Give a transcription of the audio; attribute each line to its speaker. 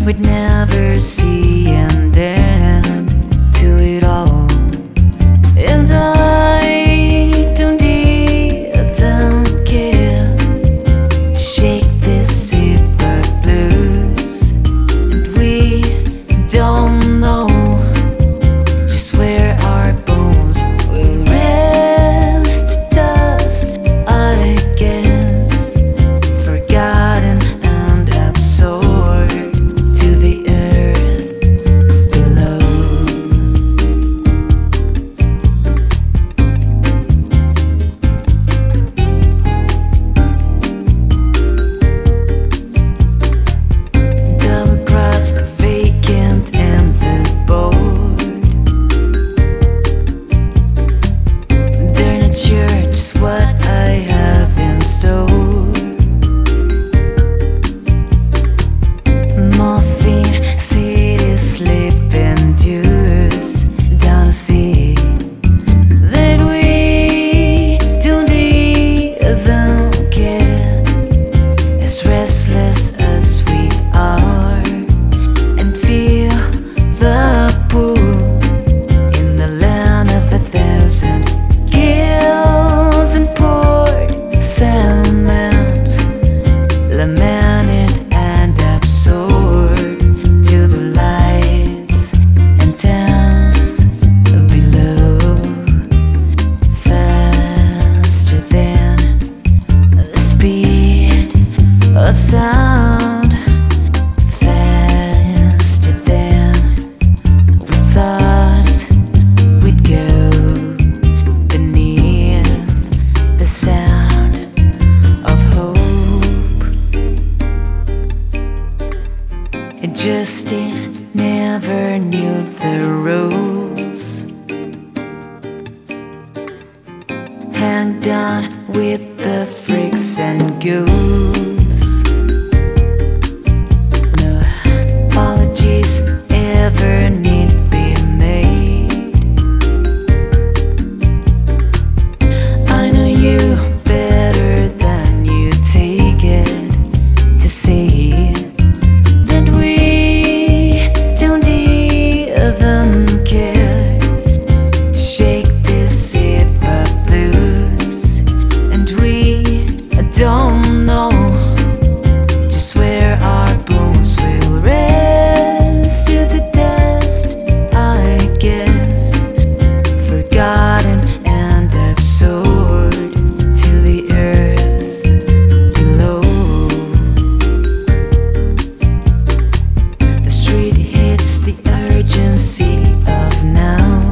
Speaker 1: we'd never see an end to it all. And I don't even care to shake this super blues. And we don't know just where our bones will rest to dust, I guess, forgotten and absorbed to the earth below. Double cross the vacant and the bored. They're not sure just what I have in store. Morphine, city sleeping dews down the sea that we don't even care, as restless as we are, and feel the pull in the land of 1,000 gills and poured cement, lamented and absorbed to the lights and dance below, faster than the speed of sound, faster than we thought we'd go, beneath the sound of hope. And Justin never knew the rules. Hanged on with the freaks and ghouls. No apologies ever need be made. I know you better than you take it to see that we don't even care to shake this super blues. And we don't know just where our bones will rest to the dust, I guess, forgotten and absorbed to the earth below. The street hits the urgency of now.